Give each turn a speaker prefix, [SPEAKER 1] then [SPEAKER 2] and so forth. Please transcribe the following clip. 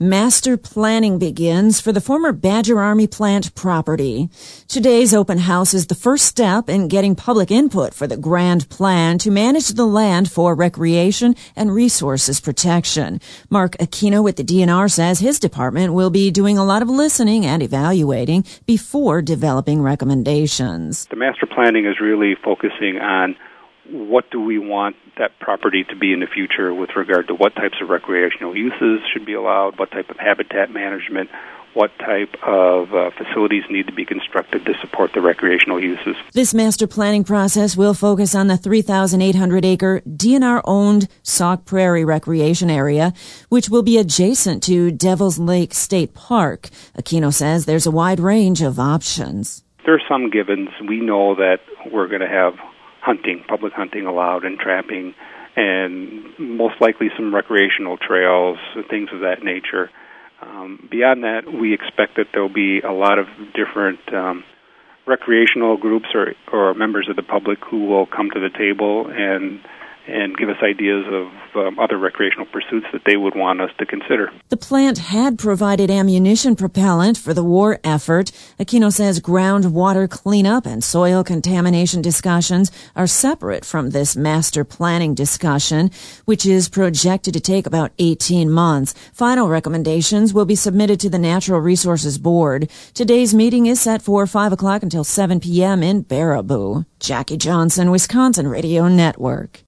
[SPEAKER 1] Master planning begins for the former Badger Army plant property. Today's open house is the first step in getting public input for the grand plan to manage the land for recreation and resources protection. Mark Aquino with the DNR says his department will be doing a lot of listening and evaluating before developing recommendations.
[SPEAKER 2] The master planning is really focusing on what do we want that property to be in the future with regard to what types of recreational uses should be allowed, what type of habitat management, what type of facilities need to be constructed to support the recreational uses.
[SPEAKER 1] This master planning process will focus on the 3,800-acre DNR-owned Sauk Prairie Recreation Area, which will be adjacent to Devil's Lake State Park. Aquino says there's a wide range of options.
[SPEAKER 2] There are some givens. We know that we're going to have hunting, public hunting allowed, and trapping, and most likely some recreational trails, things of that nature. Beyond that, we expect that there'll be a lot of different recreational groups or members of the public who will come to the table and give us ideas of other recreational pursuits that they would want us to consider.
[SPEAKER 1] The plant had provided ammunition propellant for the war effort. Aquino says groundwater cleanup and soil contamination discussions are separate from this master planning discussion, which is projected to take about 18 months. Final recommendations will be submitted to the Natural Resources Board. Today's meeting is set for 5 o'clock until 7 p.m. in Baraboo. Jackie Johnson, Wisconsin Radio Network.